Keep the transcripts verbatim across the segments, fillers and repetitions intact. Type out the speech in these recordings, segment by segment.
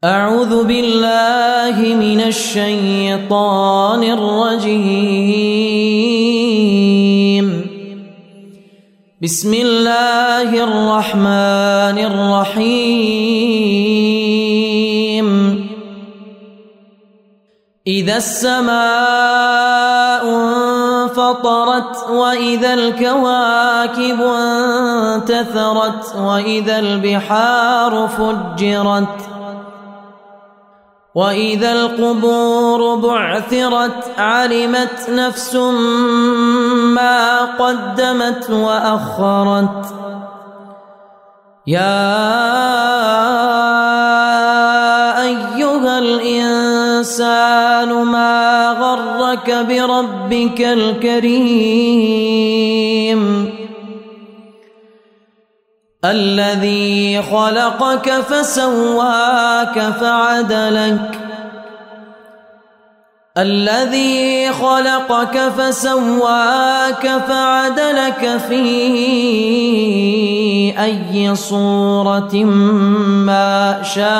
أعوذ بالله من الشيطان الرجيم. بسم الله الرحمن الرحيم. إذا السماء انفطرت وإذا الكواكب انتثرت وإذا البحار فجرت وإذا القبور بعثرت علمت نفس ما قدمت وأخرت. يا أيها الإنسان ما غرك بربك الكريم الذي خلقك فسواك فعدلك الذي خلقك فسواك فعدلك في أي صورة ما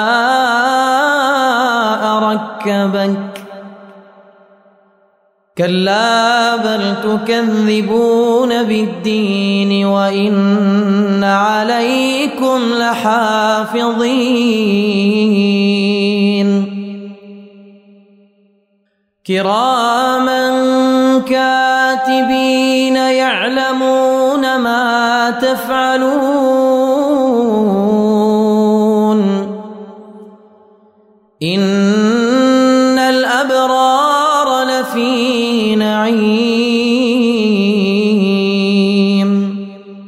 شاء ركبك. كلا بل تكذبون بالدين وإن عليكم لحافظين كراما كاتبين يعلمون ما تفعلون. إن الأبرار لفي نعيم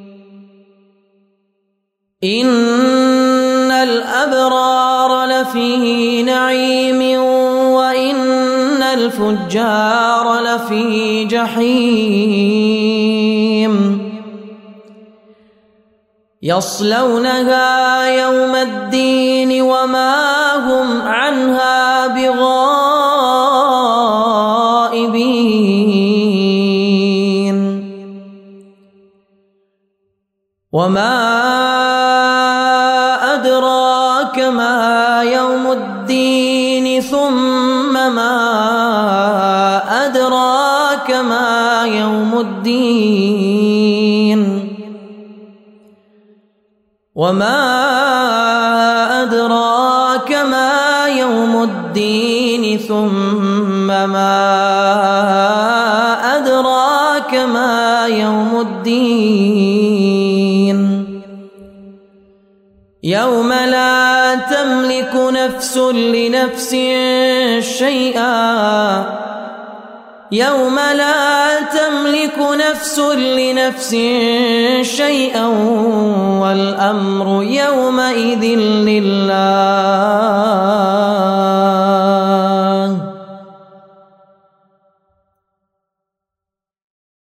إن الأبرار لفي نعيم وإن الفجار لفي جحيم يصلونها يوم الدين وما هم عنها بغائبين. وما أدراك ما يوم الدين ثم ما أدراك ما يوم الدين وما أدراك ما يوم الدين ثم ما أدراك ما يوم الدين يوم لا تملك نفس لنفس شيئا يوم لا تملك نفس لنفس شيئا والأمر يومئذ لله.